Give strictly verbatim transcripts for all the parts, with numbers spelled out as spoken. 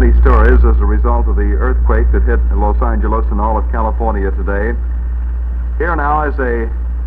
many stories as a result of the earthquake that hit Los Angeles and all of California today. Here now is a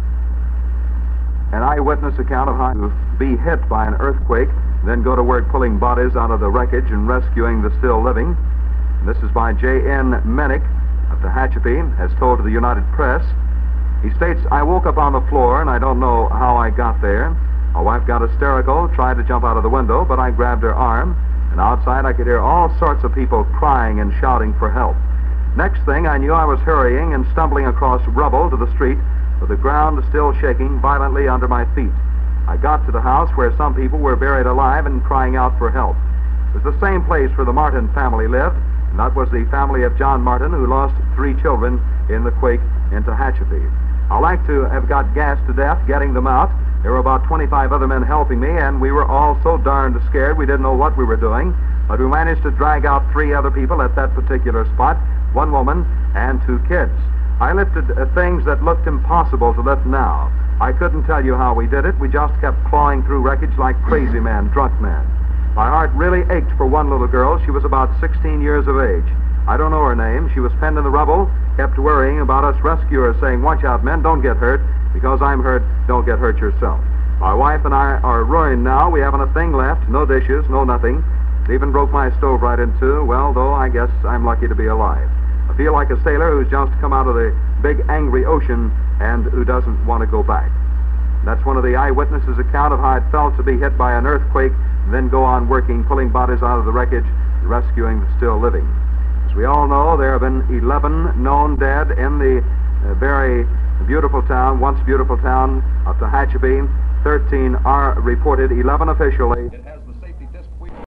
an eyewitness account of how to be hit by an earthquake, then go to work pulling bodies out of the wreckage and rescuing the still living. This is by J N Menick of Tehachapi, as told to the United Press. He states, "I woke up on the floor and I don't know how I got there. My wife got hysterical, tried to jump out of the window, but I grabbed her arm, and outside I could hear all sorts of people crying and shouting for help. Next thing I knew, I was hurrying and stumbling across rubble to the street, with the ground still shaking violently under my feet. I got to the house where some people were buried alive and crying out for help. It was the same place where the Martin family lived, and that was the family of John Martin, who lost three children in the quake in Tehachapi. I like to have got gassed to death getting them out. There were about twenty-five other men helping me, and we were all so darned scared we didn't know what we were doing, but we managed to drag out three other people at that particular spot, one woman and two kids. I lifted uh, things that looked impossible to lift now. I couldn't tell you how we did it. We just kept clawing through wreckage like crazy men, drunk men. My heart really ached for one little girl. She was about sixteen years of age. I don't know her name. She was penned in the rubble, kept worrying about us rescuers, saying, 'Watch out, men, don't get hurt. Because I'm hurt, don't get hurt yourself.' My wife and I are ruined now. We haven't a thing left, no dishes, no nothing. It even broke my stove right in two. Well, though, I guess I'm lucky to be alive. I feel like a sailor who's just come out of the big angry ocean and who doesn't want to go back." That's one of the eyewitnesses' account of how it felt to be hit by an earthquake and then go on working, pulling bodies out of the wreckage and rescuing the still living. As we all know, there have been eleven known dead in the uh, very beautiful town, once beautiful town of Tehachapi. thirteen are reported, eleven officially.